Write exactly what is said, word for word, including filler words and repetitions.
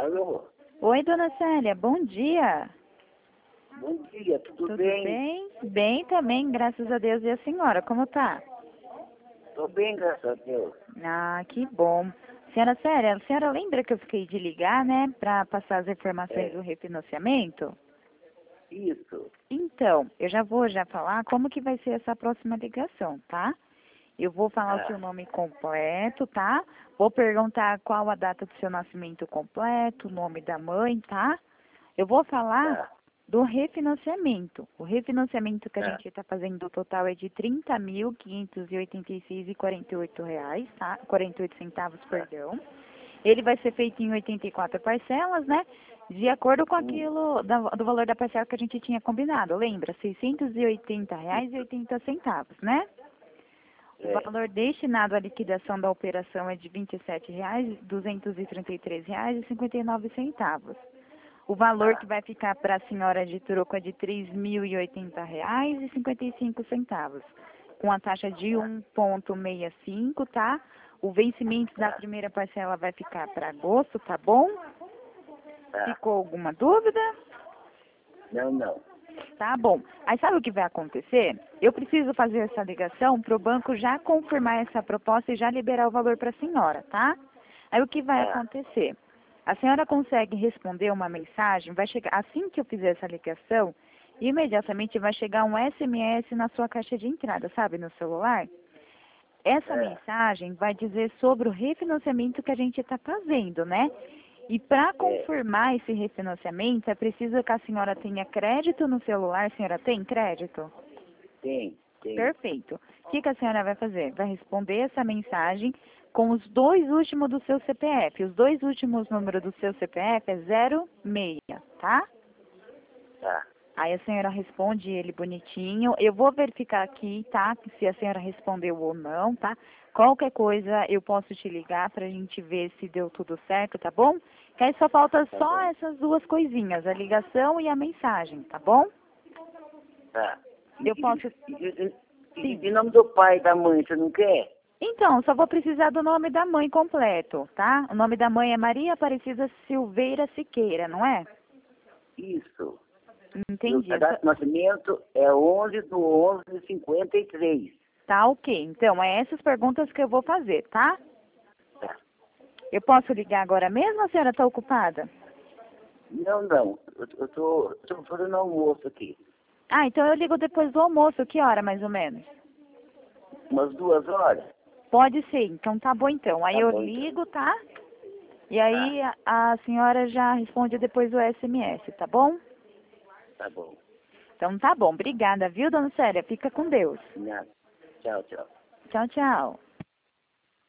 Alô? Oi, dona Célia, bom dia. Bom dia, tudo, Tudo bem? bem? Bem também, graças a Deus. E a senhora, como tá? Tô bem, graças a Deus. Ah, que bom. Senhora Célia, a senhora lembra que eu fiquei de ligar, né, para passar as informações É, do refinanciamento? isso. Então, eu já vou já falar como que vai ser essa próxima ligação, tá? Eu vou falar o seu Ah, nome completo, tá? Vou perguntar qual a data do seu nascimento completo, o nome da mãe, tá? Eu vou falar tá, do refinanciamento. O refinanciamento que a tá, gente está fazendo, o total é de trinta mil quinhentos e oitenta e seis e quarenta e oito reais, tá? quarenta e oito centavos, tá. perdão. Ele vai ser feito em oitenta e quatro parcelas, né? De acordo com Hum, aquilo da- do valor da parcela que a gente tinha combinado. Lembra? seiscentos e oitenta reais e oitenta centavos, né? O é, valor destinado à liquidação da operação é de vinte e sete reais, duzentos e trinta e três reais e cinquenta e nove centavos. O valor que tá, vai ficar para a senhora de troco é de três mil e oitenta reais e cinquenta e cinco centavos, com a taxa de tá, um vírgula sessenta e cinco, tá? O vencimento da tá, primeira parcela vai ficar para agosto, tá bom? tá. Ficou alguma dúvida? Não, não. Tá bom. Aí sabe o que vai acontecer? Eu preciso fazer essa ligação para o banco já confirmar essa proposta e já liberar o valor para a senhora, tá? Aí o que vai Tá, acontecer? A senhora consegue responder uma mensagem, vai chegar, assim que eu fizer essa ligação, imediatamente vai chegar um S M S na sua caixa de entrada, sabe, no celular? Essa é, mensagem vai dizer sobre o refinanciamento que a gente está fazendo, né? E para é. confirmar esse refinanciamento, é preciso que a senhora tenha crédito no celular. A senhora tem crédito? Tem, tem. Perfeito. O que, que a senhora vai fazer? Vai responder essa mensagem com os dois últimos do seu C P F. Os dois últimos números do seu C P F é zero seis, tá? Tá, Aí a senhora responde ele bonitinho. Eu vou verificar aqui, tá? Se a senhora respondeu ou não, tá? Qualquer coisa eu posso te ligar pra gente ver se deu tudo certo, tá bom? Que aí só falta tá só bom. essas duas coisinhas, a ligação e a mensagem, tá bom? Tá. E, Eu e, posso. e, e, Sim. e nome do pai e da mãe, você não quer? Então, só vou precisar do nome da mãe completo, tá? O nome da mãe é Maria Aparecida Silveira Siqueira, não é? Isso. E Entendi. a data de nascimento é onze do onze de cinquenta e três. Tá ok. Então, é essas perguntas que eu vou fazer, tá? Tá. Eu posso ligar agora mesmo ou a senhora está ocupada? Não, não. Eu, eu tô, eu tô fazendo almoço aqui. Ah, então eu ligo depois do almoço. Que hora, mais ou menos? Umas duas horas? Pode ser. Então tá bom então. Aí Tá eu bom, então. ligo, tá? E Tá, aí a, a senhora já responde depois o S M S, tá bom? tá bom. Então tá bom. Obrigada, viu, dona Célia? Fica com Deus. Nada. Tchau, tchau. Tchau, tchau.